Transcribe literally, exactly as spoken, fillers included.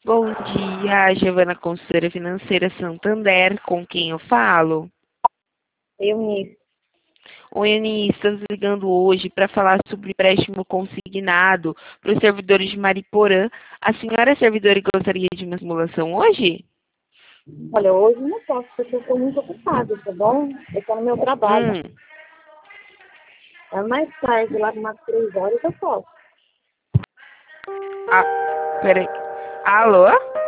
Bom dia, Giovana, consultora financeira Santander, com quem eu falo? Eunice. Oi, Eunice, estamos ligando hoje para falar sobre empréstimo consignado para os servidores de Mariporã. A senhora é servidora e gostaria de uma simulação hoje? Olha, hoje não posso, porque eu estou muito ocupada, tá bom? Eu estou no meu trabalho. Hum, É mais tarde, lá umas três horas eu posso. ah, peraí. Alô?